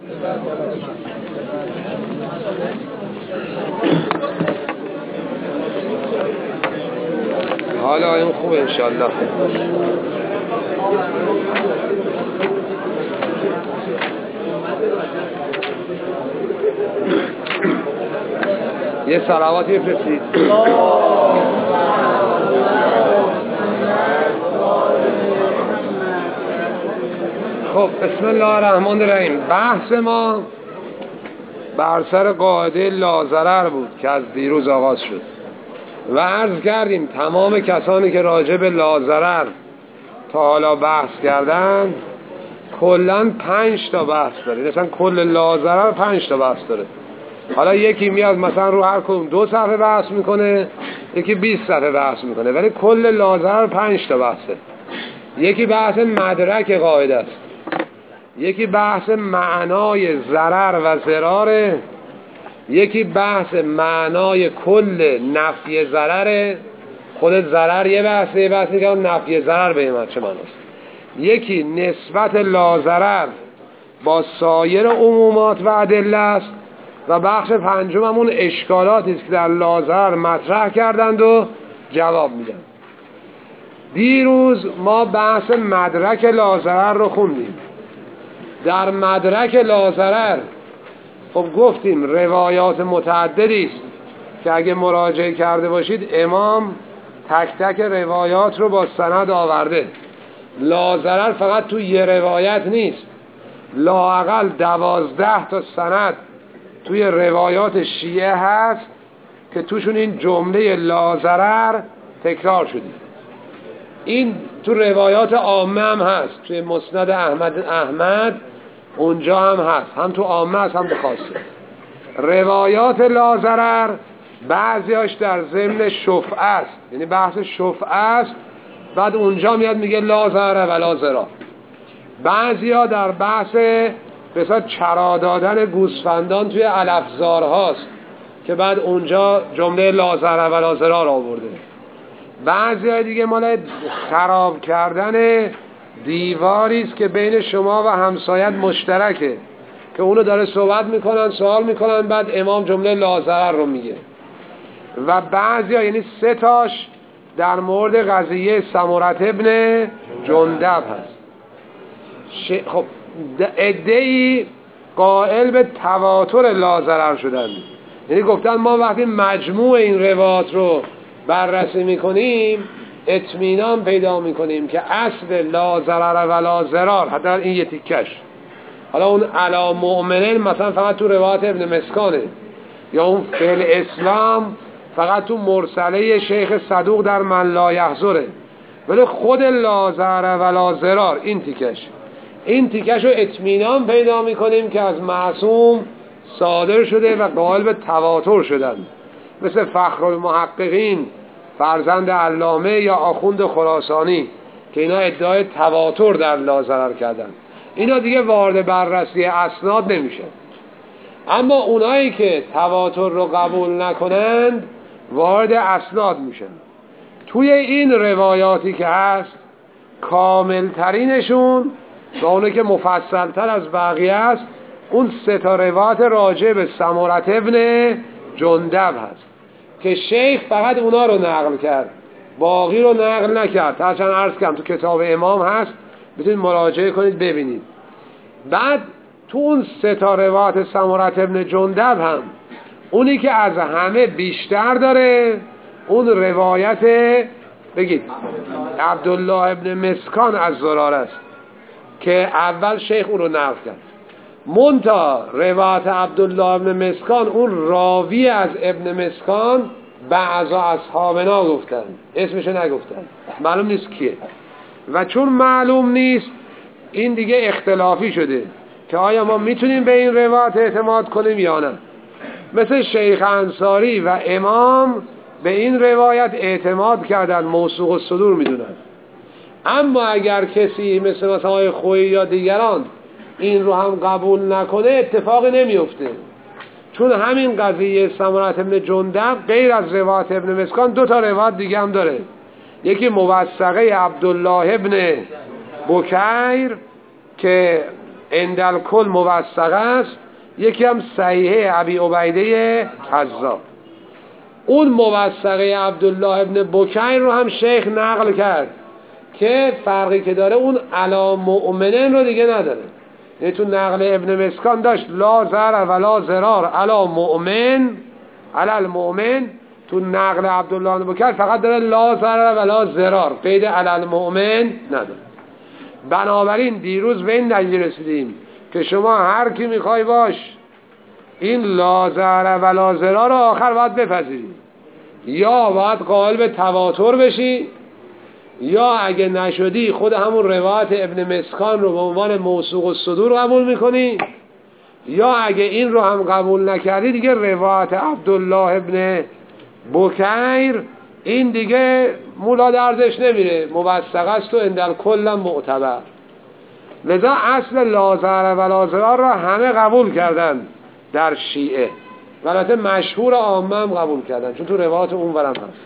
حالا این خوبه انشالله. یه صلواتی بفرستید. خب بسم الله الرحمن الرحیم. بحث ما بر سر قاعده لاضرر بود که از دیروز آغاز شد و عرض کردیم تمام کسانی که راجع به لاضرر تا حالا بحث کردن کلن 5 تا بحث داره. مثلا کل لاضرر 5 تا بحث داره. حالا یکی میاد مثلا رو هر کدوم 2 صفحه بحث میکنه، یکی 20 صفحه بحث میکنه، ولی کل لاضرر 5 تا بحثه. یکی بحث مدرک قاعده است، یکی بحث معنای ضرر و ضراره، یکی بحث معنای کل نفی ضرره. خود ضرر یه بحثه، یه بحث میگم نفی ضرر به من چه معناست. یکی نسبت لاضرر با سایر عمومات و ادله است و بخش پنجممون اشکالاتی است که در لاضرر مطرح کردند و جواب میدن. دیروز ما بحث مدرک لاضرر رو خوندیم. در مدرک لاضرر خب گفتیم روایات متعددی است که اگه مراجعه کرده باشید امام تک تک روایات رو با سند آورده. لاضرر فقط تو یه روایت نیست، لااقل 12 تا سند توی روایات شیعه هست که توشون این جمله لاضرر تکرار شده. این تو روایات عامه هم هست، توی مسند احمد اونجا هم هست، هم تو عامه هست هم تو خاصه. روایات لاضرر بعضیاش در ضمن شفعه است، یعنی بحث شفعه است، بعد اونجا میاد میگه لا ضرر ولا ضرار. بعضیا در بحث مثلا چرا دادن گوسفندان توی علفزار هاست که بعد اونجا جمله لا ضرر ولا ضرار آورده. بعضیا دیگه مال خراب کردن دیواری است که بین شما و همسایت مشترکه که اونو داره صحبت میکنن، سوال میکنن، بعد امام جمله لا ضرر رو میگه. و بعضیا یعنی 3 تاش در مورد قضیه سمرة ابن جندب هست. خب عده‌ای قائل به تواتر لاضرر شدن، یعنی گفتن ما وقتی مجموع این روایات رو بررسی میکنیم اطمینان پیدا میکنیم که اصل لا ضرر ولا ضرار حتی این یه تیکش، حالا اون علی مؤمنین مثلا فقط تو روایت ابن مسکانه، یا اون فعل اسلام فقط تو مرسله شیخ صدوق در من لا یحضره، ولی خود لا ضرر ولا ضرار این تیکش رو اطمینان پیدا میکنیم که از معصوم صادر شده و قائل به تواتر شدن، مثل فخرالمحققین فرزند علامه یا آخوند خراسانی که اینا ادعای تواتر در لا ضرر کردن. اینا دیگه وارد بررسی اسناد نمیشه. اما اونایی که تواتر رو قبول نکنند وارد اسناد میشن. توی این روایاتی که هست کامل ترینشون و اونه که مفصل تر از بقیه است اون 3 تا روایت راجع به سمرة ابن جندب هست که شیخ فقط اونا رو نقل کرد، باقی رو نقل نکرد. هرچند عرض کردم تو کتاب امام هست، بتونید مراجعه کنید ببینید. بعد تو اون 3 تا روایت سمرة ابن جندب هم اونی که از همه بیشتر داره اون روایت بگید عبدالله ابن مسکان از زرار است که اول شیخ اون رو نقل کرد. منتها روایت عبدالله ابن مسکان اون راوی از ابن مسکان بعضا اصحابنا گفتن، اسمشو نگفتن، معلوم نیست کیه. و چون معلوم نیست این دیگه اختلافی شده که آیا ما میتونیم به این روایت اعتماد کنیم یا نه. مثل شیخ انصاری و امام به این روایت اعتماد کردن، موثوق الصدور میدونن. اما اگر کسی مثل آقای خویی یا دیگران این رو هم قبول نکنه اتفاقی نمیفته، چون همین قضیه سمرة ابن جندب غیر از روایت ابن مسکان 2 تا روایت دیگه هم داره. یکی موثقه عبدالله ابن بکیر که اندل کل موثقه است، یکی هم صحیحه ابی عبیده حذاب. اون موثقه عبدالله ابن بکیر رو هم شیخ نقل کرد که فرقی که داره اون علی مؤمنین رو دیگه نداره. یعنی تو نقل ابن مسکان داشت لا ضرر ولا ضرار علی مؤمن علی المؤمن، تو نقل عبدالله ابن بکیر فقط داره لا ضرر ولا ضرار، قید علی المؤمن نداره. بنابراین دیروز به این نتیجه رسیدیم که شما هر کی میخوای باش این لا ضرر ولا ضرار رو آخر باید بپذیری، یا باید قائل به تواتر بشی، یا اگه نشدی خود همون روایت ابن مسکان رو به عنوان موثوق الصدور قبول میکنی، یا اگه این رو هم قبول نکردی دیگه روایت عبدالله ابن بکیر این دیگه مولا درزش نمیره، موثق است و اندل کل معتبر. لذا اصل لا ضرر ولا ضرار را همه قبول کردن در شیعه، البته مشهور عامه هم قبول کردن چون تو روایت اون ورم هست.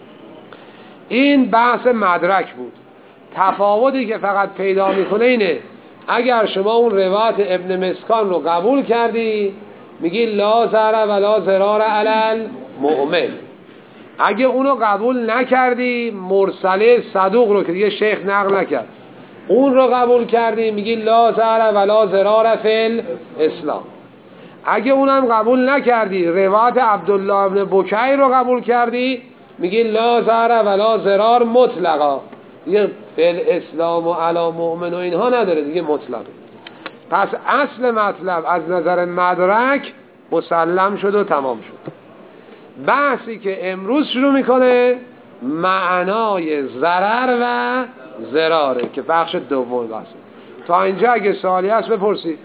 این بحث مدرک بود. تفاوتی که فقط پیدا میکنه اینه اگر شما اون روایت ابن مسکان رو قبول کردی میگی لا ضرر ولا ضرار علی المؤمن، اگه اونو قبول نکردی مرسله صدوق رو که دیگه شیخ نقل نکرد اون رو قبول کردی میگی لا ضرر ولا ضرار فی الاسلام. اگه اونم قبول نکردی روایت عبدالله ابن بکیر رو قبول کردی میگی لا ضرر ولا ضرار مطلقا، دیگه فی الاسلام و علی مؤمن و اینها نداره دیگه مطلقه. پس اصل مطلب از نظر مدرک مسلم شد و تمام شد. بحثی که امروز شروع میکنه معنای ضرر و ضراره که بخش دوم بحثه. تا اینجا اگه سوالی هست بپرسید.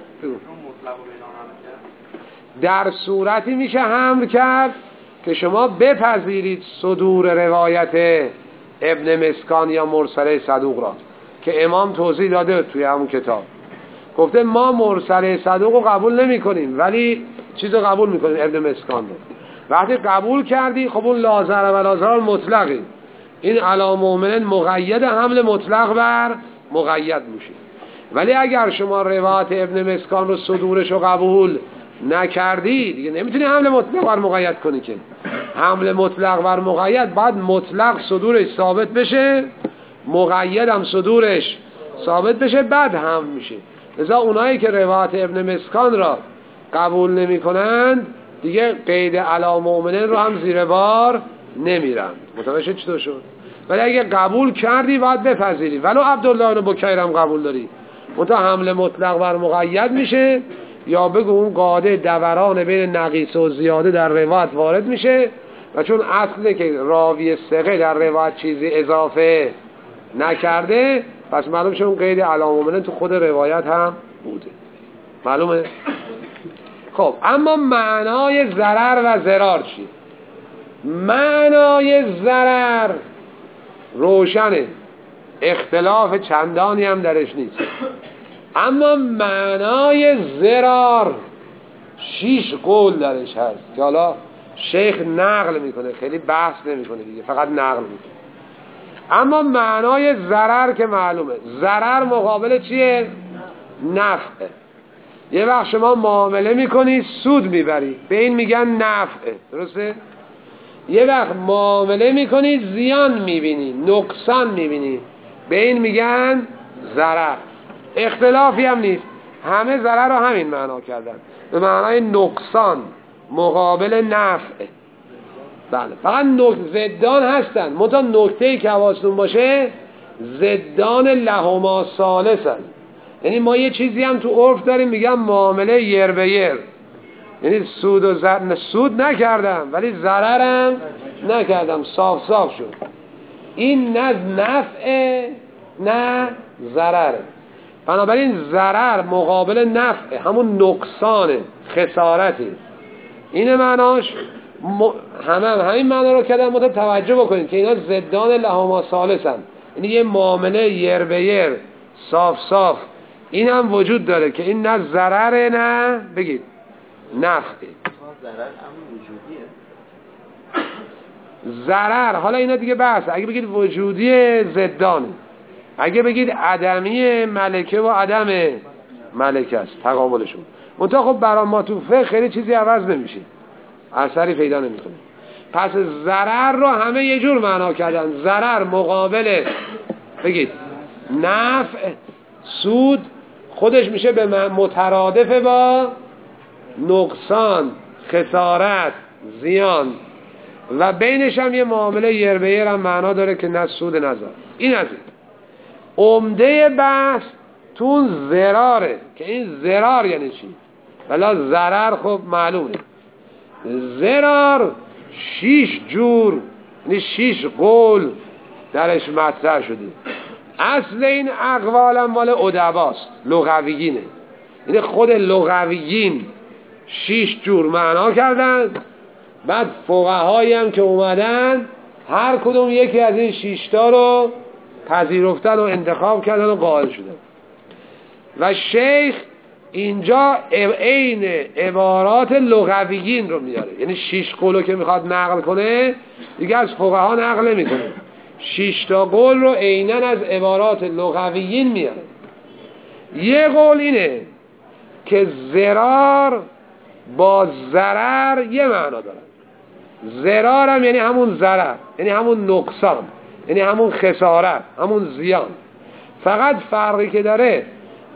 در صورتی میشه حمل کرد که شما بپذیرید صدور روایت ابن مسکان یا مرسله صدوق را که امام توضیح داده توی همون کتاب. گفته ما مرسله صدوق رو قبول نمی کنیم ولی چیز رو قبول میکنیم ابن مسکان رو. وقتی قبول کردی خب اون لا ضرر ولا ضرار مطلقی، این علی مؤمنین مقید حمل مطلق بر مقید میشه. ولی اگر شما روایت ابن مسکان رو صدورش رو قبول نکردی دیگه نمیتونی حمل مطلق بر مقید کنی که حمل مطلق بر مقید بعد مطلق صدورش ثابت بشه مقید هم صدورش ثابت بشه بعد حمل میشه. لذا اونایی که روایت ابن مسکان را قبول نمی کنند دیگه قید علی مؤمنین رو هم زیر بار نمیرند. متوجه چطور شد؟ ولی اگه قبول کردی باید بپذیری ولو عبدالله ابن بکیر هم قبول داری منتها حمل مطلق بر مقید میشه، یا بگو اون قاعده دوران بین نقیص و زیاده در روایت وارد میشه و چون اصله که راوی ثقه در روایت چیزی اضافه نکرده پس معلوم شد اون قید علی مؤمنین تو خود روایت هم بوده. معلومه؟ خب اما معنای ضرر و ضرار چی؟ معنای ضرر روشنه، اختلاف چندانی هم درش نیست. اما معنای ضرار 6 قول درش هست که حالا شیخ نقل میکنه، خیلی بحث نمیکنه دیگه، فقط نقل میکنه. اما معنای ضرر که معلومه، ضرر مقابل چیه؟ نفعه. یه وقت شما معامله میکنی سود میبری به این میگن نفعه، درسته؟ یه وقت معامله میکنی زیان میبینی، نقصان میبینی، به این میگن ضرر. اختلافی هم نیست، همه ضرر رو همین معنا کردن، به معنای نقصان مقابل نفع. بله فقط زدان هستن، منتها نکته‌ای که حواستون باشه زدان لهما ثالثن. یعنی ما یه چیزی هم تو عرف داریم میگم معامله یر به یر، یعنی سود و سود نکردم ولی ضررم نکردم، صاف صاف شد. این نه نفع نه ضرره. بنابراین ضرر مقابل نفع همون نقصانه، خسارتی. اینه معناش. همین معنا رو کردن. ما توجه بکنید که اینا زدان لهما ثالثن، یعنی یه معامله یر به یر صاف صاف این هم وجود داره که این نه ضرره نه بگید نفعه. ضرر هم وجودیه. ضرر حالا اینا دیگه بحث. اگه بگید وجودی زدانه، اگه بگید عدمی ملکه و عدم ملکه است تقابلشون. منتها خب برای ما تو فقه خیلی چیزی عوض نمیشه، اثری پیدا نمیکنه. پس ضرر رو همه یه جور معنا کردن. ضرر مقابل بگید نفع، سود خودش میشه به مترادف با نقصان، خسارت، زیان، و بینش هم یه معامله یر به یر هم معنا داره که نه سود نه ضرر. این از این عمده بحث تون ضراره که این ضرار یعنی چی. ولی ضرر خب معلومه. ضرار 6 جور یعنی 6 قول درش مطرح شده. اصل این اقوال هم مال ادباست، لغویینه. یعنی خود لغویین 6 جور معنا کردن، بعد فقهایی هم که اومدن هر کدوم یکی از این 6 تا رو پذیرفتن و انتخاب کردن و قائل شدن. و شیخ اینجا عین عبارات لغویین رو میاره، یعنی 6 قولو که میخواد نقل کنه دیگه از فقها نقل نمیکنه، 6 تا قول رو عیناً از عبارات لغویین میاره. یه قول اینه که ضرار با ضرر یه معنا داره. ضرار هم یعنی همون ضرر، یعنی همون نقصان، یعنی همون خسارت، همون زیان. فقط فرقی که داره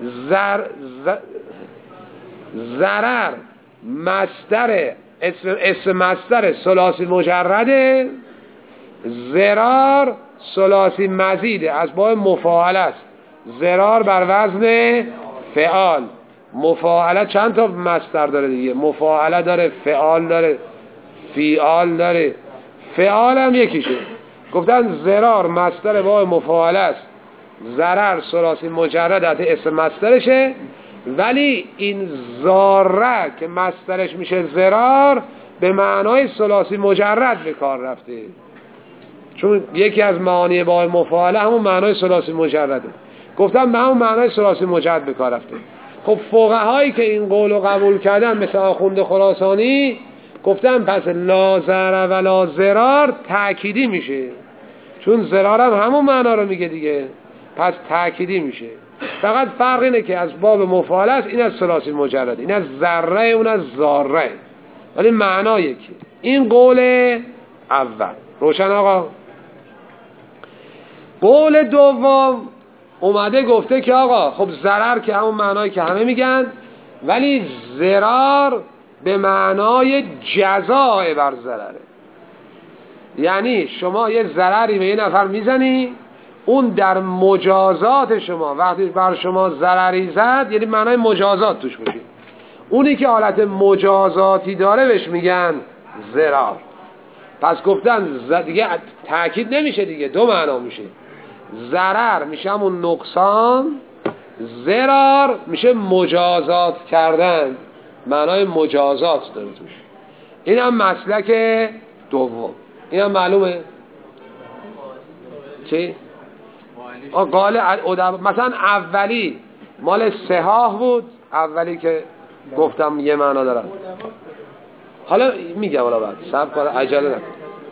ضرر مصدر اسم مصدر ثلاثی مجرده، ضرار ثلاثی مزیده از باب مفاعله است. ضرار بر وزن فعال. مفاعله چند تا مصدر داره دیگه، مفاعله داره، فعال داره، فعال داره، فعال هم یکیشه. گفتن ضرار مصدر باب مفاعله است، ضرر ثلاثی مجرد از اسم مصدرشه، ولی این ضاره که مصدرش میشه ضرار به معنای ثلاثی مجرد به کار رفته، چون یکی از معانی باب مفاعله همون معنای ثلاثی مجرده. گفتن به همون معنای ثلاثی مجرد به کار رفته. خب فقهایی که این قول رو قبول کردن مثل آخوند خراسانی گفتن پس لا ضرر و لا ضرار تأکیدی میشه، چون ضرار هم همون معنا رو میگه دیگه، پس تأکیدی میشه. فقط فرق اینه که از باب مفاعله است، این از ثلاثی مجرد، این از ذره، اون از ذره، ولی معنا یکی. این قول اول روشن آقا. قول دوم اومده گفته که آقا خب ضرر که همون معنایی که همه میگن، ولی ضرار به معنای جزای بر ضرره. یعنی شما یه ضرری به یه نفر میزنی، اون در مجازات شما وقتی بر شما ضرری زد یعنی معنای مجازات توش میشه، اونی که حالت مجازاتی داره بهش میگن ضرار. پس گفتن دیگه تأکید نمیشه دیگه، دو معنا میشه. ضرر میشه همون نقصان، ضرار میشه مجازات کردن، معنای مجازات داره توش. این هم مسلک دوم. این هم معلومه چی؟ قال مثلا اولی مال صحاح بود، اولی که گفتم یه معنا داره. حالا میگم حالا بعد صبر کن، عجله نکن.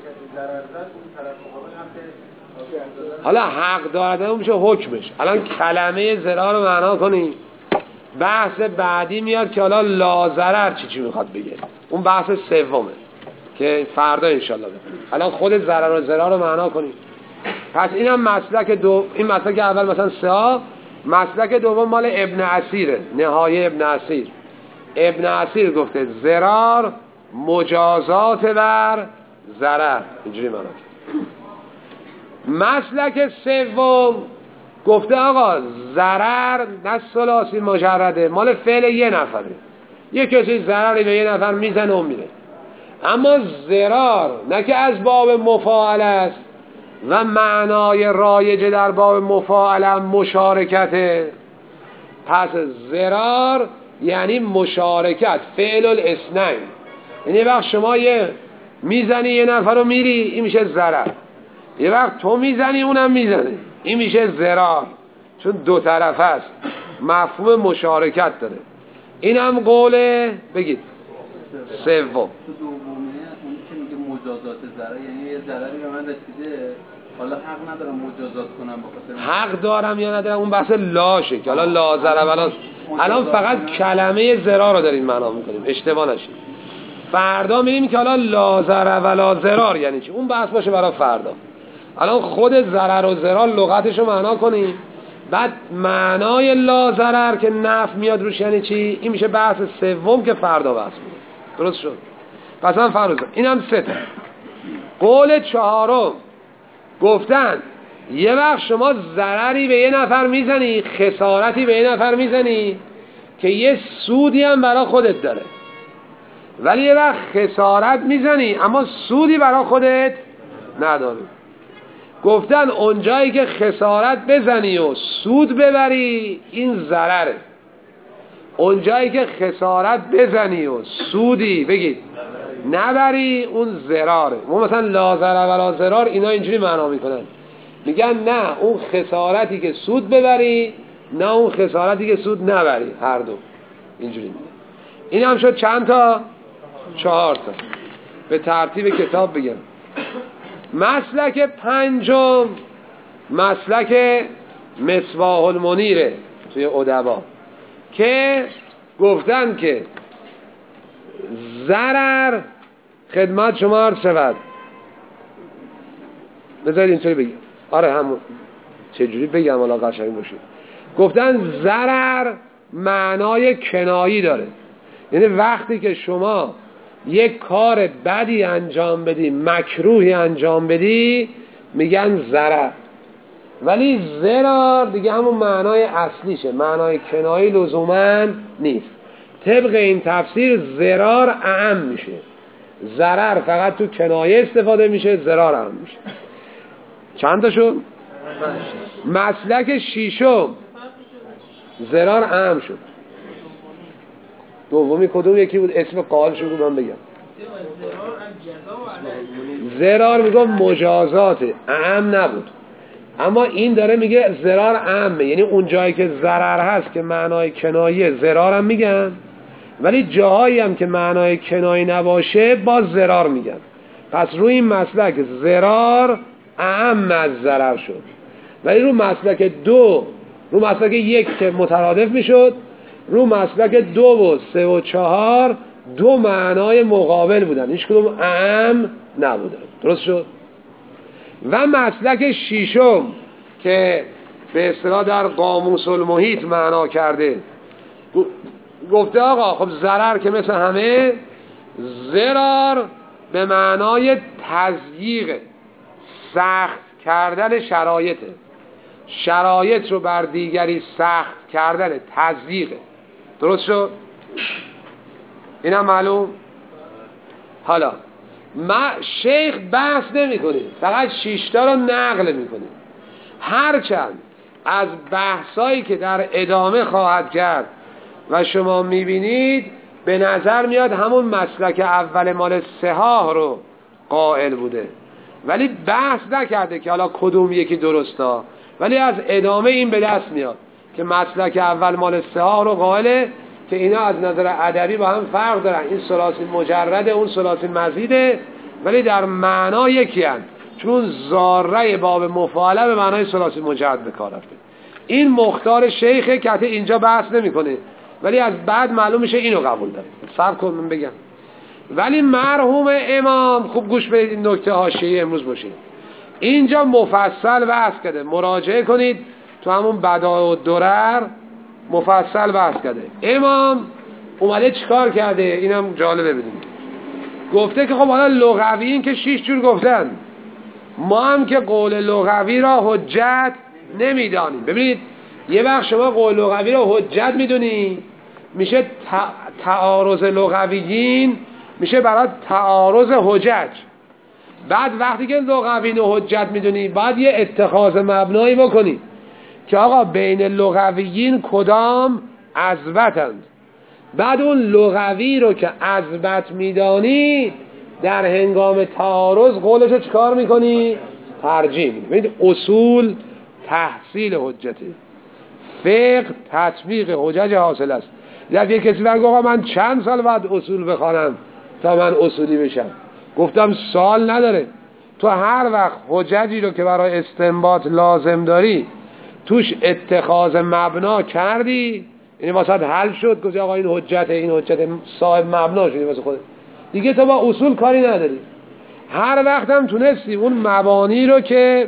حالا حق داره میشه حکمش. الان کلمه ضرر رو معنا کنیم، بحث بعدی میاد که حالا لا ضرر چی میخواد بگه، اون بحث سومه که فردا انشالله بکنیم. الان خود ضرر و ضرر رو معنا کنیم. پس اینم مسلک دو، این مسلک اول مثلا سه، مسلک دوم مال ابن اسیره، نهایه ابن اسیر. ابن اسیر گفته ضرر مجازات بر ضرر، اینجوری معنا کرد. مسلک سوم گفته آقا ضرر نه ثلاثی مجرده، مال فعل یه نفره، یه کسی ضرری به یه نفر میزنه و میره. اما ضرر نه که از باب مفاعله است و معنای رایج در باب مفاعله مشارکته. پس ضرر یعنی مشارکت، فعل الاثنین. یعنی وقت شما یه میزنی یه نفر رو میری، این میشه ضرر. یه وقت تو میزنی اونم میزنه، این میشه ضرر، چون دو طرف است، مفهوم مشارکت داره. این هم قول بگید سوم. تو دومیه اون که میگه مجازات ضرر، یعنی یه ضرری به من رسیده، حالا حق ندارم مجازات کنم بخاطر حق دارم یا ندارم اون بحث لاشه که حالا لا ضرر ولا الان فقط کلمه ضرار رو داریم معنا میکنیم، اشتباه نشید. فردا میگیم که حالا لا ضرر و لا ضرار یعنی چی، اون بحث باشه برای فردا. الان خود ضرر و ضرار لغتش رو معنا کنیم، بعد معنای لا ضرر که نفع میاد روش یعنی چی، این میشه بحث سوم که فردا بحث می‌کنیم. درست شد؟ پس من فرض اینم 3 تا. قول چهارم گفتن یه وقت شما ضرری به یه نفر میزنی، خسارتی به یه نفر میزنی که یه سودی هم برای خودت داره، ولی یه وقت خسارت میزنی اما سودی برای خودت نداره. گفتن اونجایی که خسارت بزنی و سود ببری این ضرره، اونجایی که خسارت بزنی و سودی بگید نبری اون ضراره. ما مثلا لا ضرر و لا ضرار اینا اینجوری معنا میکنن، میگن نه اون خسارتی که سود ببری نه اون خسارتی که سود نبری، هر دو اینجوری میگن. این هم شد چند تا؟ 4 تا. به ترتیب کتاب بگم. مسلک پنجم مسلک مصباح المنیره توی ادبا که گفتن که ضرر خدمت شما عرض شود. بذارید اینطوری بگم، آره همون چجوری بگم حالا قشنگ باشه. گفتن ضرر معنای کنایی داره، یعنی وقتی که شما یک کار بدی انجام بدی، مکروهی انجام بدی میگن ضرر، ولی ضرر دیگه همون معنای اصلیشه، معنای کنایی لزوما نیست. طبق این تفسیر ضرر اعم میشه، ضرر فقط تو کنایه استفاده میشه، ضرر اعم میشه. چند تا شد؟ مسلک ششم ضرر اعم شد. دومی کدوم یکی بود؟ اسم قال شد من بگم. ضرر میگم مجازات اعم نبود، اما این داره میگه ضرر اعمه، یعنی اون جایی که ضرر هست که معنای کنایه ضرر هم میگن، ولی جاهایی هم که معنای کنایه نباشه باز ضرر میگن. پس روی این مسلک ضرر اعم از ضرر شد، ولی رو مسلک 2 رو مسلک 1 که مترادف میشد، رو مسلک 2 و 3 و 4 دو معنای مقابل بودن، هیچ کدوم اعم نبودن. درست شد؟ و مسلک ششم که به اصطلاح در قاموس المحیط معنا کرده، گفته آقا خب ضرر که مثل همه، ضرر به معنای تضییق، سخت کردن شرایطه، شرایط رو بر دیگری سخت کردن، تضییقه. درست شد؟ اینم معلوم؟ حالا ما شیخ بحث نمی کنه، فقط 6 تا رو نقل میکنه. هرچند از بحثایی که در ادامه خواهد کرد و شما میبینید به نظر میاد همون مسلک اول مال صحاح رو قائل بوده، ولی بحث نکرده که حالا کدوم یکی درسته، ولی از ادامه این به دست میاد که مسلک اول مال صحاح رو قائله که اینا از نظر ادبی با هم فرق دارن، این ثلاثی مجرده اون ثلاثی مزیده، ولی در معنا یکی هن، چون زاره باب مفاعله به معنای ثلاثی مجرد به کار رفته. این مختار شیخه که حتی اینجا بحث نمیکنه، ولی از بعد معلوم میشه اینو قبول داره. صبر کن من بگم. ولی مرحوم امام، خوب گوش بدید این نکته حاشیه‌ای امروز باشه، اینجا مفصل بحث کرده، مراجعه کنید تو همون بدایع الدرر مفصل بحث کرده. امام اومده چیکار کرده؟ اینم جالبه بدونید. گفته که خب حالا لغویین که 6 جور گفتن، ما هم که قول لغوی را حجت نمیدانیم. ببینید یه وقت شما قول لغوی را حجت میدونی میشه تعارض لغویین، میشه برای تعارض حجج. بعد وقتی که لغویین رو حجت میدونی باید یه اتخاذ مبنایی بکنی که آقا بین لغویین کدام اثبتند. بعد اون لغوی رو که اثبت میدانی در هنگام تعارض قولش رو چکار میکنی؟ ترجیح میدی. ببینید اصول تحصیل حجته، فقه تطبیق حجج حاصل است. یه کسی بگه آقا من چند سال بعد اصول بخوانم تا من اصولی بشم؟ گفتم سال نداره، تو هر وقت حججی رو که برای استنباط لازم داری توش اتخاذ مبنا کردی، این واسط حل شد، گفت آقا این حجت، این حجت صاحب مبنا شدی واسه خودت دیگه، تو با اصول کاری نداری. هر وقت هم تونستی اون مبانی رو که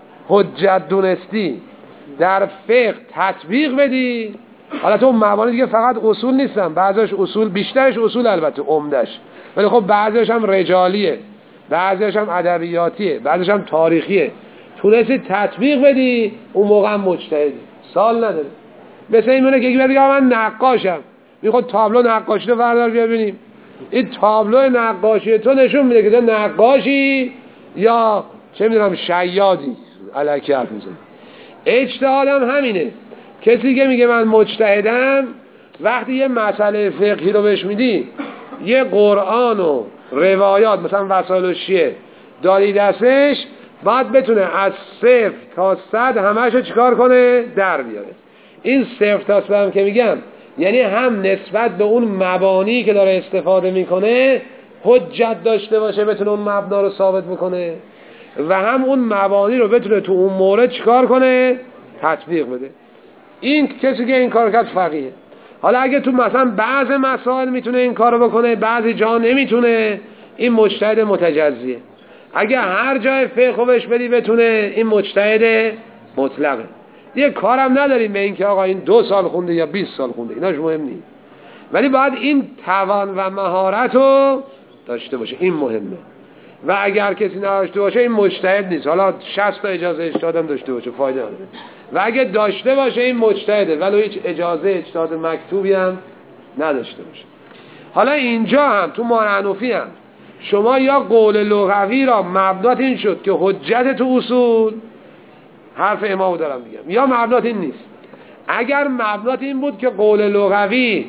حجت دونستی در فقه تطبیق بدی. حالا تو مبانی دیگه فقط اصول نیستن، بعضیش اصول، بیشترش اصول البته، عمدش، ولی خب بعضیش هم رجالیه، بعضیش هم ادبیاتیه، بعضیش هم تاریخیه. تونستی تطبیق بدی اون موقع هم مجتهدی، سال نداره. مثل این مونه که یکی بگه من نقاشم، میخواد تابلو نقاشی رو بردار بیا ببینیم. این تابلو نقاشی تو نشون میده که تو نقاشی یا چه میدونم شیادی، الکی حرف میزنی. اجتهادم همینه. کسی که میگه من مجتهدم، وقتی یه مسئله فقهی رو بهش میدی، یه قرآن و روایات مثلا وسائل الشیعه داری دستش، باید بتونه از 0 تا 100 همه‌شو چیکار کنه؟ در بیاره. این 0 تا 100 هم که میگم یعنی هم نسبت به اون مبانی که داره استفاده میکنه حجت داشته باشه، بتونه اون مبنا رو ثابت بکنه، و هم اون مبانی رو بتونه تو اون مورد چیکار کنه؟ تطبیق بده. این کسی که این کار کرد فقیه. حالا اگه تو مثلا بعض مسائل میتونه این کارو بکنه، بعضی جا نمیتونه، این مجتهد متجزیه. اگه هر جای فقه بهش بدی بتونه، این مجتهد مطلقه. دیگه کارم نداریم به این که آقا این 2 سال خونده یا 20 سال خونده، ایناش مهم نیست، ولی باید این توان و مهارت رو داشته باشه، این مهمه. و اگر کسی نداشته باشه این مجتهد نیست. حالا 60 تا اجازه اجتهاد هم داشته باشه فایده نداره، و اگه داشته باشه این مجتهده ولی هیچ اجازه اجتهاد مکتوبی هم نداشته باشه. حالا اینجا هم تو معنوفی هم شما یا قول لغوی را مبنات این شد که حجت تو اصول، حرف امامو دارم میگم، یا مبنات این نیست. اگر مبنات این بود که قول لغوی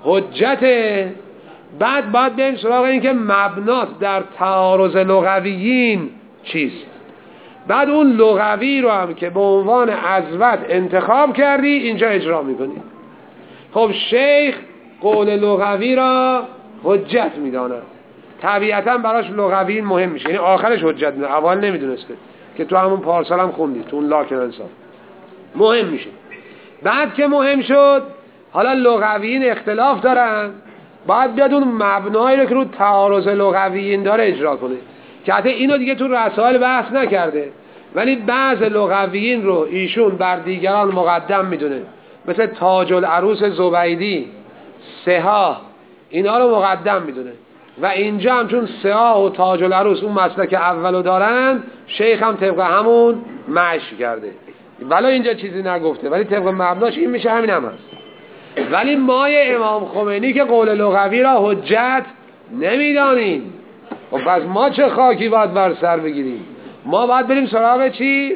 حجته، بعد باید بریم سراغ این که مبنات در تعارض لغویین چیست. بعد اون لغوی رو هم که به عنوان عضوت انتخاب کردی اینجا اجرا میکنی. خب شیخ قول لغوی را حجت میداند، طبیعتا براش لغویین مهم میشه، یعنی آخرش حجت میداند، اول نمیدونسته که تو همون پارسال هم خوندی تو اون لاکن انسان مهم میشه. بعد که مهم شد، حالا لغویین اختلاف دارن، باید بیاد اون مبنایی رو که رو تعارض لغویین داره اجرا کنه، که حتی اینو دیگه تو رسائل بحث نکرده، ولی بعض لغویین رو ایشون بر دیگران مقدم میدونه، مثل تاج العروس زبیدی، سها، اینا رو مقدم میدونه. و اینجا هم چون سها و تاج العروس اون مسلک اولو دارن، شیخ هم طبق همون مشی کرده، ولی اینجا چیزی نگفته، ولی طبق مبناش این میشه، همین هم هست. ولی مای امام خمینی که قول لغوی را حجت نمیدانیم، و پس ما چه خاکی باید بر سر بگیریم؟ ما باید بریم سراغ چی؟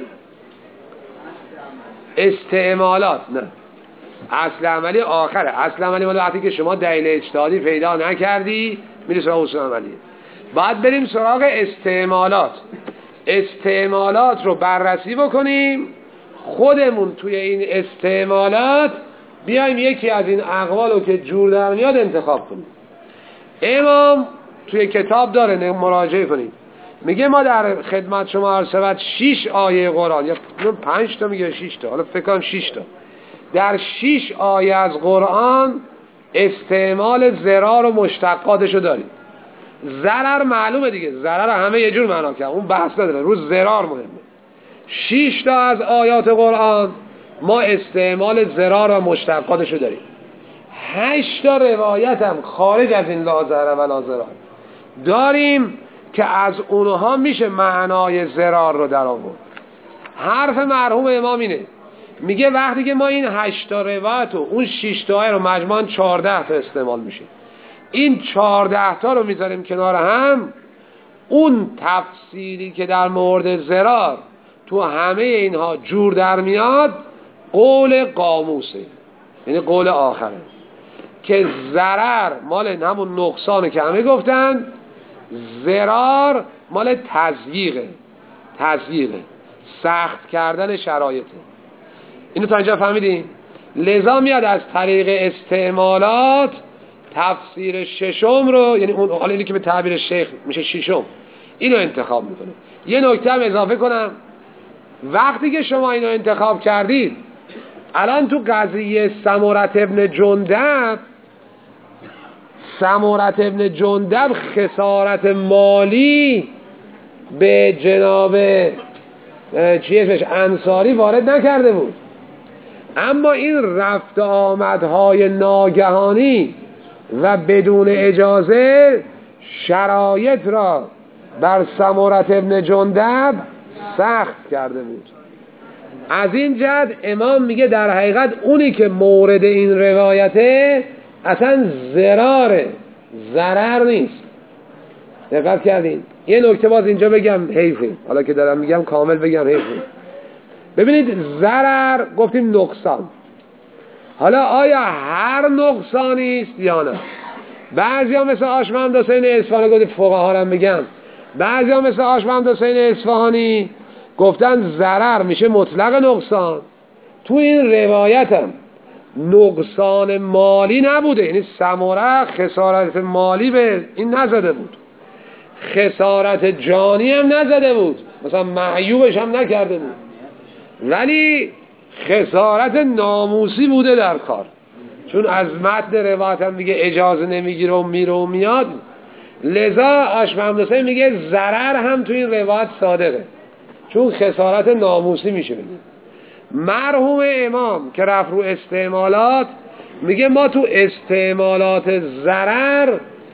استعمالات. نه، اصل عملی آخره. اصل عملی مال وقتی که شما دلیل اجتهادی پیدا نکردی میری سراغ اصول عملی. باید بریم سراغ استعمالات. استعمالات رو بررسی بکنیم، خودمون توی این استعمالات بیایم یکی از این اقوال رو که جور در میاد انتخاب کنیم. امام توی کتاب داره، مراجعه کنید، میگه ما در خدمت شما عرض شود 6 آیه قرآن، یا 5 تا میگه 6 تا، حالا فکر کنم 6 تا، در 6 آیه از قرآن استعمال ضرار و مشتقاتشو داریم. ضرر معلومه دیگه، ضرر همه یه جور معنا کرد، اون بحث نداره، روز ضرار مهمه. 6 تا از آیات قرآن ما استعمال ضرار و مشتقاتشو داریم. 8 تا روایت هم خارج از این لا ضرر و لا ضرار داریم که از اونها میشه معنای ضرار رو در آورد. حرف مرحوم امام اینه، میگه وقتی که ما این 8 تا روایت و اون 6 تا رو مجموعاً 14 تا استعمال میشه، این 14 تا رو میذاریم کنار هم، اون تفسیری که در مورد ضرار تو همه اینها جور در میاد قول قاموسه، یعنی قول آخره، که ضرر مال همون نقصانه که همه گفتن، ضرار مال تضییقه، سخت کردن شرایطه. اینو تا اینجا فهمیدین؟ لذا میاد از طریق استعمالات تفسیر ششم رو، یعنی اون حالا اینی که به تعبیر شیخ میشه ششم، اینو انتخاب میکنه. یه نکته هم اضافه کنم، وقتی که شما اینو انتخاب کردید، الان تو قضیه سمرة ابن جندب خسارت مالی به جناب چی اسمش انصاری وارد نکرده بود، اما این رفت آمدهای ناگهانی و بدون اجازه شرایط را بر سمرة ابن جندب سخت کرده بود. از این جهت امام میگه در حقیقت اونی که مورد این روایته اصلا ضرر نیست. دقت کردین؟ یه نکته باز اینجا بگم، حیفه حالا که دارم میگم کامل بگم حیفه. ببینید ضرر گفتیم نقصان، حالا آیا هر نقصانی است یا نه؟ بعضی ها مثل آشمهمد حسین اصفهانی گفتید فقها هم بگم، بعضی ها مثل آشمهمد حسین اصفهانی گفتن ضرر میشه مطلق نقصان. تو این روایت هم نقصان مالی نبوده، یعنی سمره خسارت مالی به این نزده بود، خسارت جانی هم نزده بود، مثلا معیوبش هم نکرده بود، ولی خسارت ناموسی بوده در کار. چون از متن روایت هم میگه اجازه نمیگیره و میره و میاد، لذا آشمهمد حسین میگه ضرر هم تو این روایت صادقه، چون خسارت ناموسی میشه. بگیم مرحوم امام که رفت رو استعمالات میگه ما تو استعمالات ضرر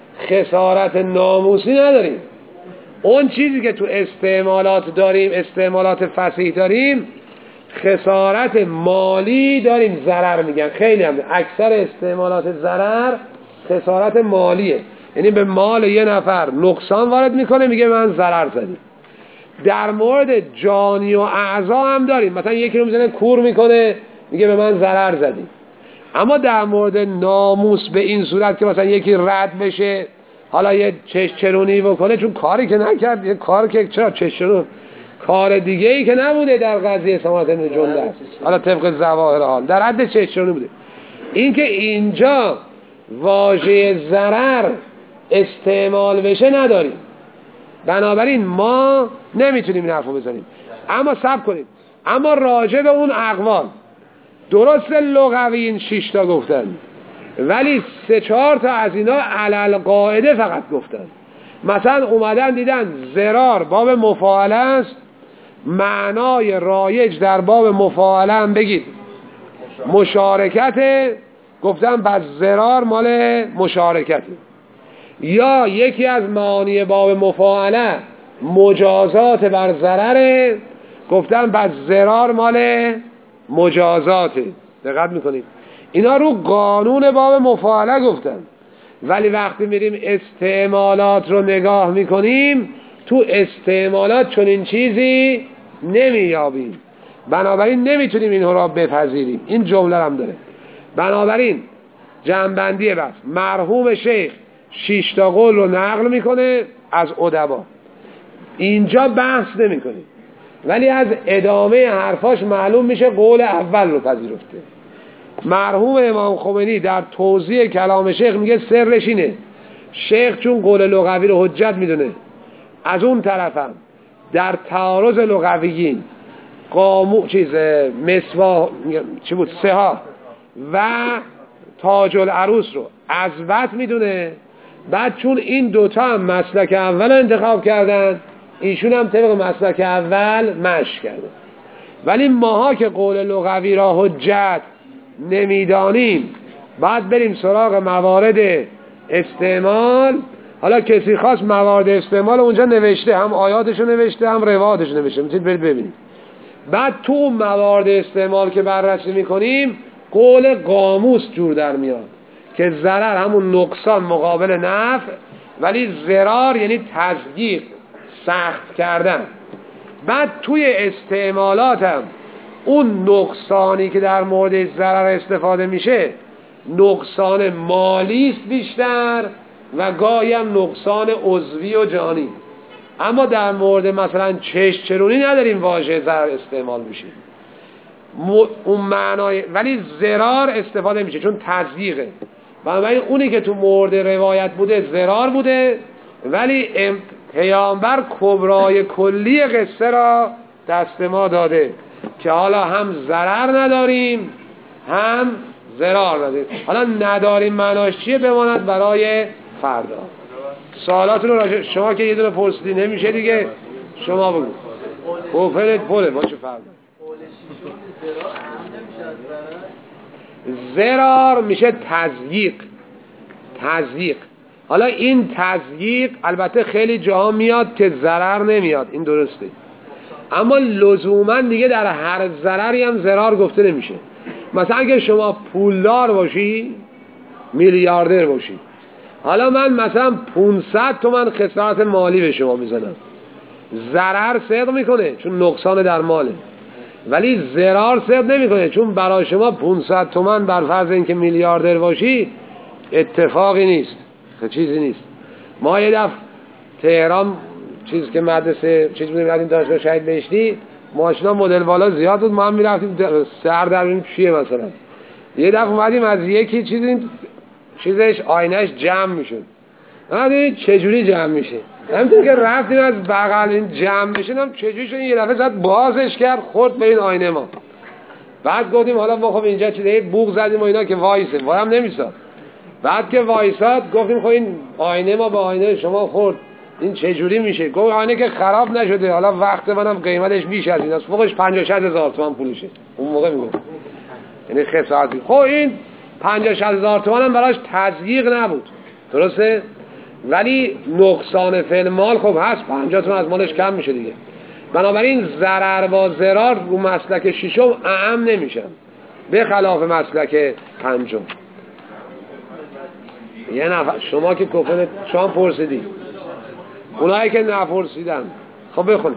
خسارت ناموسی نداریم، اون چیزی که تو استعمالات داریم، استعمالات فصیح داریم، خسارت مالی داریم. ضرر میگن خیلی هم اکثر استعمالات ضرر خسارت مالیه، یعنی به مال یه نفر نقصان وارد میکنه، میگه من ضرر زدیم. در مورد جانی و اعضا هم داریم، مثلا یکی رو میزنه کور میکنه میگه به من ضرر زدیم. اما در مورد ناموس به این صورت که مثلا یکی رد بشه، حالا یه چشچرونی بکنه، چون کاری که نکرد، یه کار که چرا چشچرون کار دیگه ای که نبوده در قضیه سمرة بن جندب، حالا طبق ظواهر حال در حد چشچرونی بوده. این که اینجا واژه ضرر استعمال بشه نداریم، بنابراین ما نمیتونیم این حرفو بزنیم. اما صبر کنیم، اما راجع به اون اقوال درست لغویین 6 تا گفتن، ولی 3-4 تا از اینا علل قاعده فقط گفتن. مثلا اومدن دیدن ضرار باب مفاعله است، معنای رایج در باب مفاعله هم بگید مشارکته، گفتن پس ضرار مال مشارکته. یا یکی از معانی باب مفاعله مجازات بر ضرره، گفتن پس ضرار مال مجازاته. دقت میکنید اینا رو قانون باب مفاعله گفتن، ولی وقتی میریم استعمالات رو نگاه میکنیم تو استعمالات چنین چیزی نمییابیم، بنابراین نمیتونیم اینها را بپذیریم. این جمله هم داره. بنابراین جنبندی بس مرحوم شیخ 6 تا قول رو نقل میکنه از ادبا، اینجا بحث نمیکنیم، ولی از ادامه حرفاش معلوم میشه قول اول رو پذیرفته. مرحوم امام خمینی در توضیح کلام شیخ میگه سرش اینه، شیخ چون قول لغوی رو حجت میدونه، از اون طرفم در تعارض لغویین چی بود سها و تاج العروس رو عزبت میدونه. بعد چون این دوتا هم مسلک اول انتخاب کردن، ایشون هم طبق مسلک اول مشی کردن. ولی ماها که قول لغوی را حجت نمیدانیم، بعد بریم سراغ موارد استعمال. حالا کسی خواست موارد استعمال اونجا نوشته، هم آیاتشو نوشته هم روایاتشو نوشته، میتونید برید ببینید. بعد تو موارد استعمال که بررسی میکنیم قول قاموس جور در میاد که ضرر همون نقصان مقابل نفع، ولی ضرار یعنی تضییق، سخت کردن. بعد توی استعمالات هم اون نقصانی که در مورد ضرر استفاده میشه نقصان مالی است بیشتر و گاهی هم نقصان عضوی و جانی. اما در مورد مثلا چشچرونی نداریم واژه ضرر استعمال میشه اون معنای، ولی ضرار استفاده میشه چون تضییقه. بنابراین اونی که تو مورد روایت بوده ضرار بوده، ولی پیامبر کبرای کلی قصه را دست ما داده که حالا هم ضرر نداریم هم ضرار دادید. حالا نداریم معناش چیه بماند برای فردا. سوالاتون رو راجع شما که یه دونه پرسیدی نمیشه دیگه، شما بگو کوپنت پره باشه فردا. ضرار میشه تضییق. حالا این تضییق البته خیلی جاها میاد که ضرر نمیاد، این درسته، اما لزوما دیگه در هر ضرری هم ضرار گفته نمیشه. مثلا اگه شما پولدار باشی، میلیاردر باشی، حالا من مثلا 500 تومن خسارت مالی به شما میزنم، ضرر صدق میکنه چون نقصان در ماله، ولی ضرار صدق نمیکنه چون برای شما 500 تومن بر فرض اینکه میلیاردر باشی اتفاقی نیست، چیزی نیست. ما یه دفعه تهران چیز که مدرسه چیز بودیم رفتیم دانشگاه شهید بهشتی، ماشینا مدل والا زیاد بود، ما هم میرفتیم سر در ببینیم چیه. مثلا یه دفعه اومدیم از یکی چیزش آینهش جمع میشد، دیدید چجوری جمع میشه، همینطور که رفتیم از بغل این جمع میشه هم چجوری شد، یه دفعه زد بازش کرد خورد به این آینه ما. بعد گفتیم حالا ما خب اینجا چیزه بوق زدیم و اینا که وایسه، وای هم نمیساد. بعد که وایساد گفتیم خب این آینه ما به آینه شما خورد، این چه جوری میشه؟ گفت آینه که خراب نشده، حالا وقت منم قیمتش بیش از ایناست، فوقش 50-60 هزار تومان پولشه. اون موقع میگفت یعنی خسارتی. خب این 50-60 هزار تومان هم براش تضییق نبود، درسته؟ ولی نقصان فعل مال خب هست، 50 تومان از مالش کم میشه دیگه. بنابراین ضرر و ضرار رو مسلک ششم اعم نمیشن، به خلاف مسلک پنجم. یه نفر شما که کفن شما پرسیدی، اونایی که نپرسیدن خب بخونید.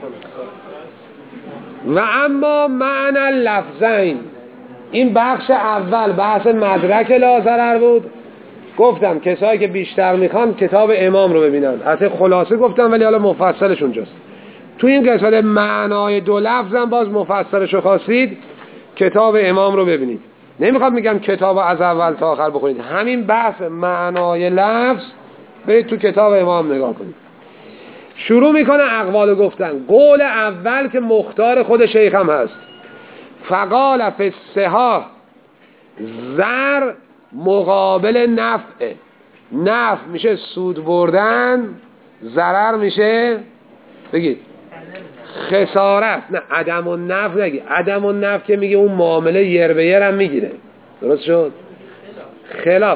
و اما معنی لفظین، این بخش اول بحث مدرک لا ضرر بود. گفتم کسایی که بیشتر میخوان کتاب امام رو ببینن، البته خلاصه گفتم ولی حالا مفصلش اونجاست. تو این قسمت معنای دو لفظم باز مفصلش رو خواستید کتاب امام رو ببینید. نمیخوام میگم کتاب از اول تا آخر بخونید، همین بحث معنای لفظ برید تو کتاب امام نگاه کنید. شروع میکنه اقوال گفتن. قول اول که مختار خود شیخ هم هست، فقال فی الصحاح ضر مقابل نفع. نفع میشه سود بردن، ضرر میشه بگید خسارت. نه عدم النفع نگید، عدم النفع که میگه اون معامله یر به یر هم میگیره، درست شد؟ خلاف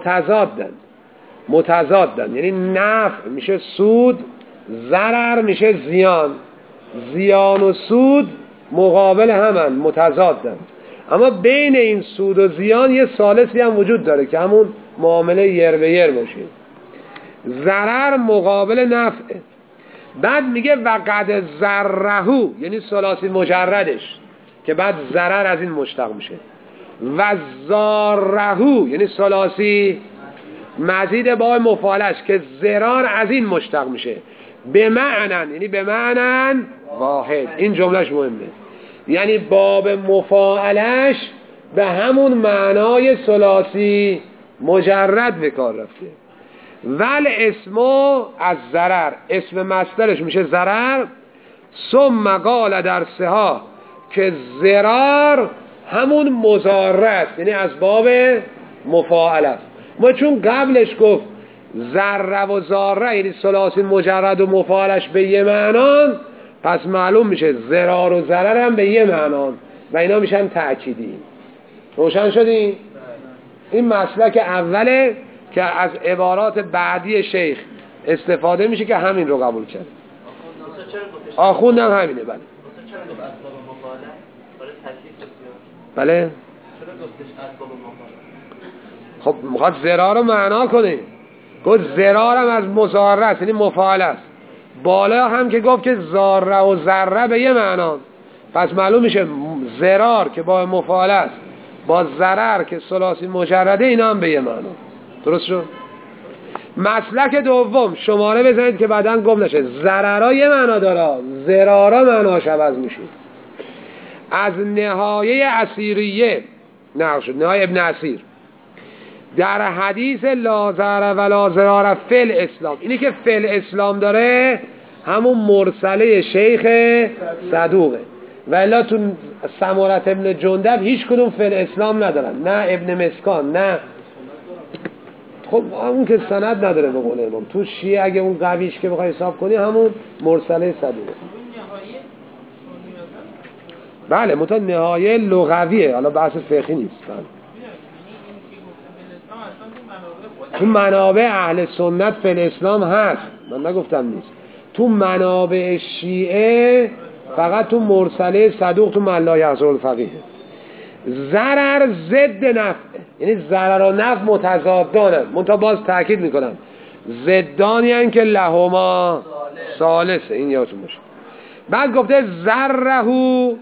متضادن، یعنی نفع میشه سود، ضرر میشه زیان. زیان و سود مقابل همن، متضادن، اما بین این سود و زیان یه ثالثی هم وجود داره که همون معامله یر به یر باشه. ضرر مقابل نفع. بعد میگه وقد ضررهو، یعنی ثلاثی مجردش که بعد ضرر از این مشتق میشه، و ضارهو یعنی ثلاثی مزید با مفعلش که ضرار از این مشتق میشه، به معنن یعنی به معنن واحد. این جملهش مهمه، یعنی باب مفاعلش به همون معنای ثلاثی مجرد به کار رفته. ول اسمو از ضرر، اسم مصدرش میشه ضرر. ثم قال در سها که ضرار همون مضاره است، یعنی از باب مفاعل است. ما چون قبلش گفت ضرر و ضاره یعنی ثلاثی مجرد و مفاعلش به یه معنان، پس معلوم میشه ضرار و ضرر هم به یه معنان و اینا میشن تأکیدی. روشن شدین؟ این مسلک اوله که از عبارات بعدی شیخ استفاده میشه که همین رو قبول کرد. آخوندم همینه. بله بله. خب میخواد ضرار رو معنا کنه، گفت ضرار هم از مضاره است یعنی مفاعل است. بالا هم که گفت که ضاره و ضره به یه معنا، پس معلوم میشه ضرار که با مفاعل است با ضرر که ثلاثی مجرده اینا هم به یه معنا. درست شد؟ مسلک دوم شماره بزنید که بعداً گم نشه. ضررها یه معنا داره، ضرارا معناش عوض میشه. از نهایه اسیریه نقل شد، نهایه ابن اسیر در حدیث لا ضرر و لا ضرار فی الاسلام. اینی که فی الاسلام داره همون مرسله شیخ صدوقه. و الا تو سمارت ابن جندب هیچ کدوم فل اسلام ندارن، نه ابن مسکان، نه خب اون که سند نداره به قول امام. تو شیعه اگه اون قویش که بخوای حساب کنی همون مرسله صدوقه. بله متا نهایه لغویه، حالا بحث فقهی نیست. بله. تو منابع اهل سنت فی الاسلام هست، من نگفتم نیست. تو منابع شیعه فقط تو مرسله صدوق تو من لا یحصل الفقیه. ضرر ضد نفع، یعنی ضرر و نفع متضادانه، منتها باز تاکید میکنم ضدانی هستند که لهما ثالثه، این یادتون باشه. بعد گفته ضره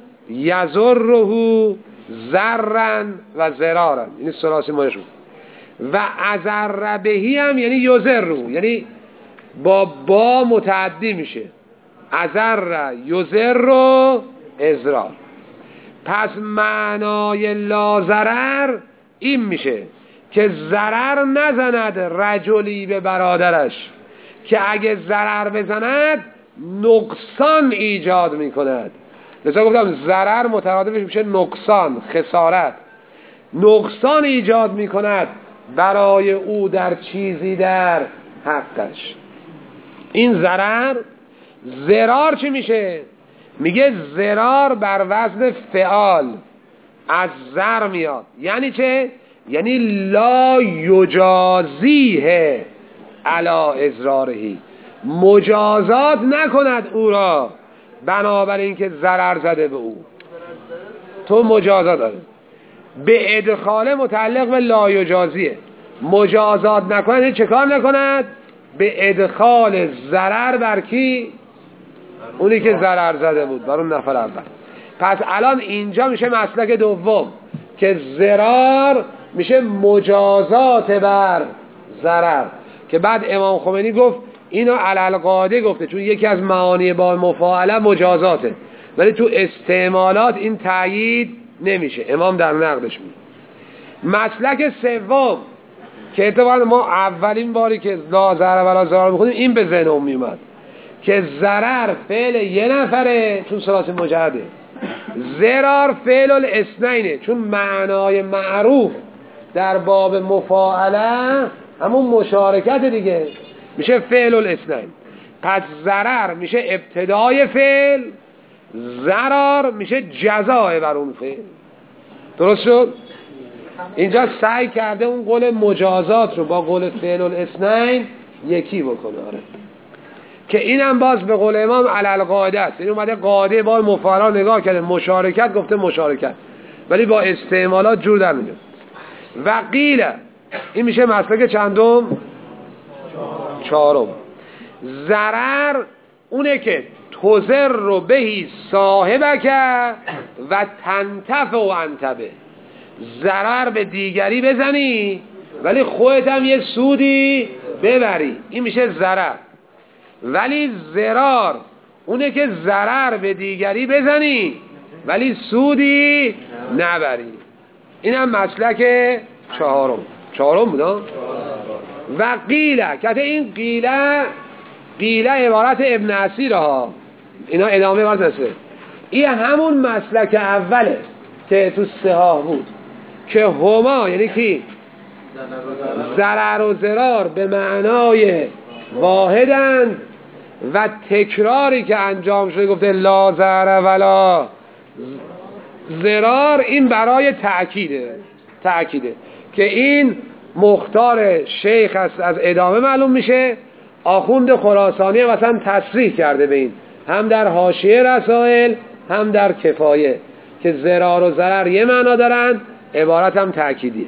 یضره ضررا و ضرارا، یعنی ثلاثی مایشون. و اضر بهی هم یعنی یضره، یعنی با متعدی میشه، اضر یضر اضرار. پس معنای لا ضرر این میشه که ضرر نزند رجلی به برادرش، که اگه ضرر بزند نقصان ایجاد میکند. لذا گفتم ضرر مترادفش میشه نقصان، خسارت، نقصان ایجاد میکند برای او در چیزی در حقش. این ضرر. ضرار چی میشه؟ میگه ضرار بر وزن فعال از ضر میاد. یعنی چه؟ یعنی لا یجازیه علی اضرارهی، مجازات نکند او را بنابراین که ضرر زده به او. تو مجازات داره به ادخال متعلق به لا یجازیه، مجازات نکند. چه کار نکند؟ به ادخال ضرر بر کی؟ اونی که ضرر زده بود، بر اون نفر اول. پس الان اینجا میشه مسلک دوم که ضرار میشه مجازات بر ضرر، که بعد امام خمینی گفت اینو علل قاعده گفته، چون یکی از معانی با مفاعله مجازاته، ولی تو استعمالات این تأیید نمیشه. امام در نقدش میگه. مسلک سوم که اعتبار ما اولین باری که لا ضرر ولا ضرار میخونیم این به ذهنم میومد که ضرر فعل یه نفره چون ثلاثی مجرده، ضرار فعل الاثنینه چون معنای معروف در باب مفاعله همون مشارکت دیگه، میشه فعل الاثنین. پس ضرر میشه ابتدای فعل، ضرار میشه جزای بر اون فعل. درست شد؟ اینجا سعی کرده اون قول مجازات رو با قول فعل الاثنین یکی بکنه. آره. که اینم باز به قول امام علل قاعده است. این اومده قاعده با مفاعله نگاه کرده، مشارکت گفته مشارکت، ولی با استعمالات جور در میاد. و قیل این میشه مسلک چندم؟ چهارم. ضرر اونه که تضر رو بهی صاحبک و تنتفع و انتبه، ضرر به دیگری بزنی ولی خودت هم یه سودی ببری، این میشه ضرر. ولی ضرار اونه که ضرر به دیگری بزنی ولی سودی نبری. این هم مسلک چهارم بودا. و قیله که این قیله عبارت ابن اسیر ها، اینا ادامه عبارت نسه. این همون مسلک اوله که تو صحاح بود که هما یعنی کی؟ ضرر و ضرار به معنای واحدند و تکراری که انجام شده گفته لا ضرر ولا ضرار، این برای تأکیده که این مختار شیخ است. از ادامه معلوم میشه آخوند خراسانی هم اصلا تصریح کرده به این، هم در حاشیه رسائل هم در کفایه، که ضرار و ضرر یه معنا دارن، عبارت هم تأکیدیه.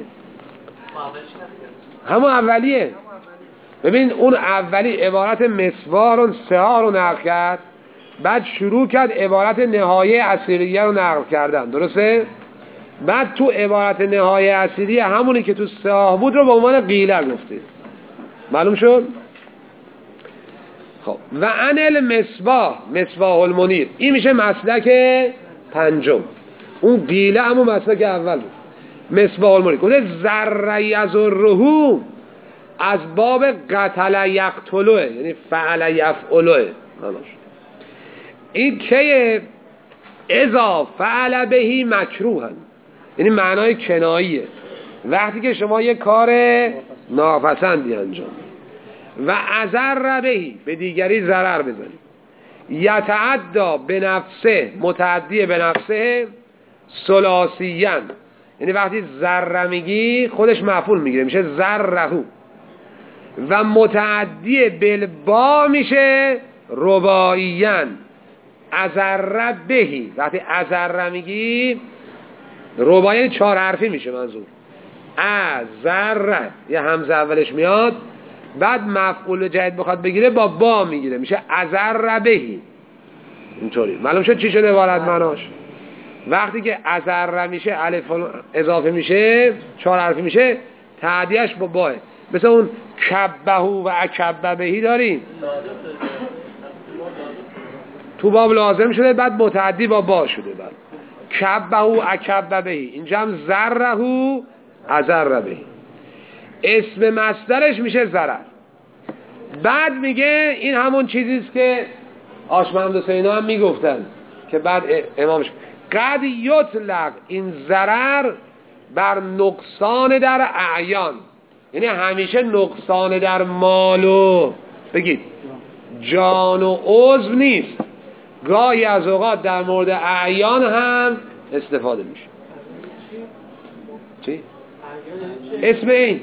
همون اولیه. ببین اون اولی عبارت مصباح رو صحاح رو نقل کرد، بعد شروع کرد عبارت نهایه اسیریه رو نقل کردن، درسته؟ بعد تو عبارت نهایه اسیریه همونی که تو صحاح بود رو به عنوان قیله گفته. معلوم شد؟ خب و انل مصباح المنیر، این میشه مسلک پنجم. اون قیله همون مسلک اول بود. مصباح المنیر گفته ذر یضره از باب قتل یقتله، یعنی فعل یفعله. این که اذا فعل بهی مکروها، یعنی معنای کناییه، وقتی که شما یه کار ناپسندی انجام و اضر بهی، به دیگری ضرر بزنید، یتعدی به نفسه، متعدی به نفسه، ثلاثیاً، یعنی وقتی ضر میگی خودش مفعول میگیره میشه ضرهو، و متعدی بالبا میشه رباعیاً اضر بهی، وقتی اضر میگی رباعی یعنی 4 حرفی میشه منظور، اضر یه همزه اولش میاد، بعد مفعول جدید بخواد بگیره با با میگیره میشه اضر بهی. اینطوری معلوم شد چی شده عبارت معناش؟ وقتی که اضر میشه الف اضافه میشه 4 حرفی میشه، تعدیهش با باه، مثل اون کبهو و اکبه بهی داریم تو باب لازم شده، بعد متعدی با با شده، بعد کبهو اکبه بهی، اینجا هم ضرهو اضر بهی، اسم مصدرش میشه ضرر. بعد میگه این همون چیزیست که آشمهمد حسینا هم میگفتن که بعد امامش قد یطلق این ضرر بر نقصان در اعیان، یعنی همیشه نقصان در مال و بگید جان و عضو نیست، گاهی از اوقات در مورد اعیان هم استفاده میشه. چی؟ اسم این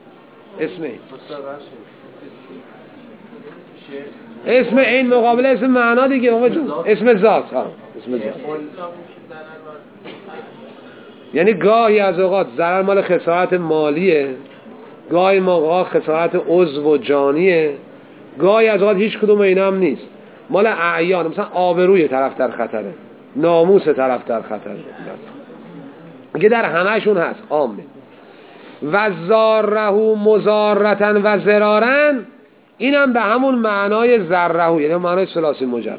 اسم این مقابل اسم معنا دیگه آقا جون، اسم ذات. اسم ذات یعنی گاهی از اوقات ضرر مال خسارت مالیه، گاهی موقع خسارت عضو و جانیه، گاهی از اوقات هیچ کدوم اینا هم نیست، مال اعیان، مثلا آبروی طرف در خطره، ناموس طرف در خطره، میگه در همهشون هست عامه. و زارهو مزارتن و زرارن، اینم به همون معنای زرهو، یعنی معنای ثلاثی مجرد.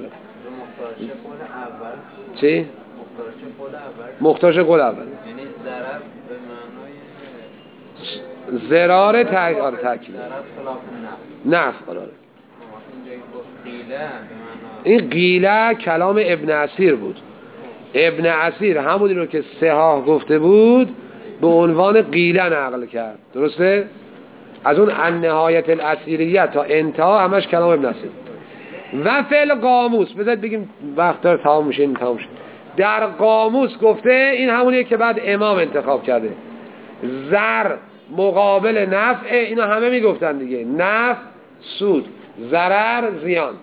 چی؟ مختارش قول اول یعنی ضرر به معنای زرار تاکید نفع. این قیله کلام ابن اسیر بود. ابن اسیر همونی رو که صحاح گفته بود به عنوان قیله نقل کرد، درسته؟ از اون النهایت الاسیریه تا انتها همش کلام ابن اسیر. و فل قاموس، بذارید بگیم وقت داره تمام میشه، این تمام شد. در قاموس گفته این همونیه که بعد امام انتخاب کرده، زر مقابل نفع، اینا همه میگفتن دیگه، نفع سود، ضرر زیان.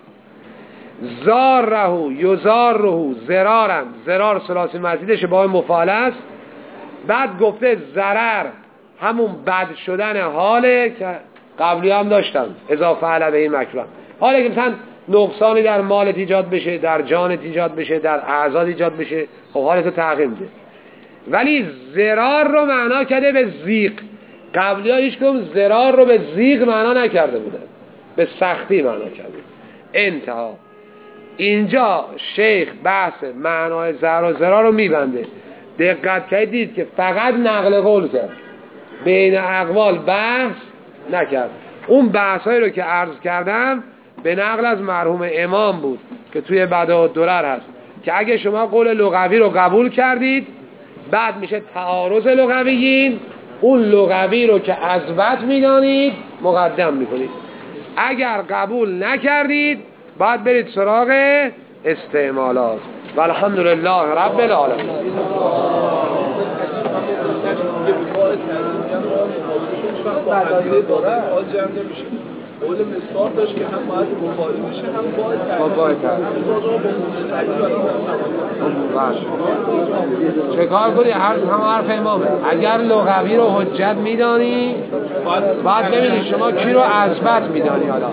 زارهو یزارهو زرارن، زرار ثلاثی مزیدش با مفاعله است. بعد گفته ضرر همون بد شدن حاله که قبلی هم داشتم، اضافه علی به مکروه، حاله که مثلا نقصانی در مالت ایجاد بشه، در جانت ایجاد بشه، در اعضاد ایجاد بشه، خب حالتو تغییر میده. ولی ضرار رو معنا کرده به ضیق، قبلی ها هیچ کدوم ضرار رو به ضیق معنا نکرده بودن، به سختی معنا کرده. انتها اینجا شیخ بحث معنای ضرر و ضرار رو میبنده. دقت کردید که فقط نقل قول کرد، بین اقوال بحث نکرد. اون بحثایی رو که عرض کردم به نقل از مرحوم امام بود که توی بدائع الدرر هست، که اگه شما قول لغوی رو قبول کردید بعد میشه تعارض لغویین، اون لغوی رو که اثبت میدانید مقدم میکنید. اگر قبول نکردید باید برید سراغ استعمالات. والحمدلله رب العالمین. قول مصداق داشت که هم باید مفاعل بشه هم باید چه کار کنی؟ حرف امامه. اگر لغوی رو حجت میدانی باید ببینید شما کی رو اثبت میدانی. حالا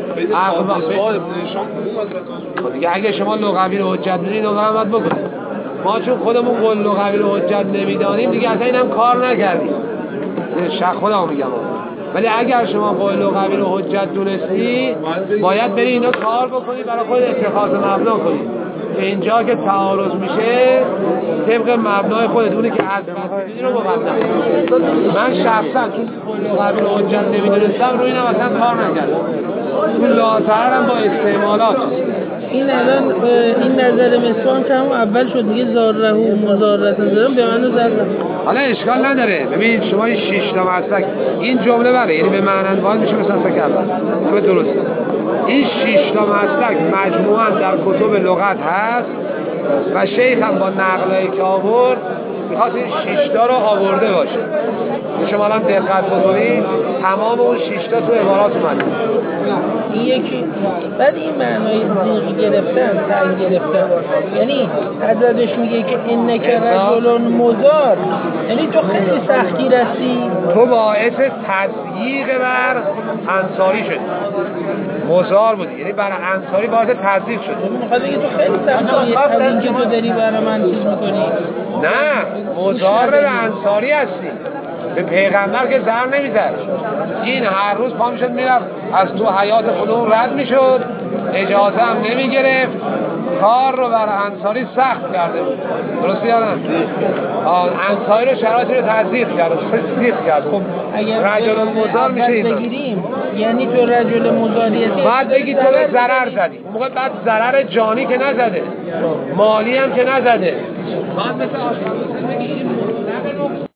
دیگه اگه شما لغوی رو حجت میدانی لغوی باید بکنید. ما چون خودمون قول لغوی رو حجت نمیدانیم دیگه اصلا اینم کار نکردیم، خدا میگم. ولی اگر شما قول لغوی رو حجت دونستی باید بری اینا کار بکنی، برای خود اتخاذ مبنا کنی که اینجا که تعارض میشه طبق مبنای خودت اونی که اثبات میدونی رو مقدم. من شخصا چون قول لغوی رو حجت نمیدونستم روی اینم اصلا کار نکردم. اون لاثرم با استعمالات این الان این نظر مسوان که هم اول شد دیگه زاره و مزارت ندارم به معنی زره. حالا اشکال نداره. ببین شما این 6 تا مسلک این جمله بره، یعنی به معنی واحد میشه مثلا اول خوب درسته. این 6 تا مسلک مجموعاً در کتب لغت هست و شیخ هم با نقلایی که آورد میخواست این 6 تا رو آورده باشه. شما الان دقت بکنید تمام اون 6 تا تو عبارات اومده. این یکی بعد این معنای زیغ گرفتن سعی گرفتن، یعنی حضرتش میگه که انک رجل مزار، یعنی تو خیلی سختگیر هستی، تو باعث تضییق بر انصاری شدی. مزار بودی یعنی بر انصاری باعث تضییق شدی. میخواد بگه تو خیلی سختگیری از اینکه تو داری برای من چیز میکنی. نه مزار به انصاری هستی، به پیغمبر که زر نمیزد. این هر روز پا میشد میرفت از تو حیات خودمون رد میشد، اجازه هم نمیگرفت، کار رو برای انصاری سخت کرده بود. درسته یا نه؟ انصاری رو شرایطی رو تضییق کرده، تضییق کرده. خب رجل المزار میشه این بگیریم یعنی تو رجل مزاریتی بعد بگی تو به ضرر زدی. موقع بعد ضرر جانی که نزده، مالی هم که نزده. بعد مثل آشان حسین بگی این مطلق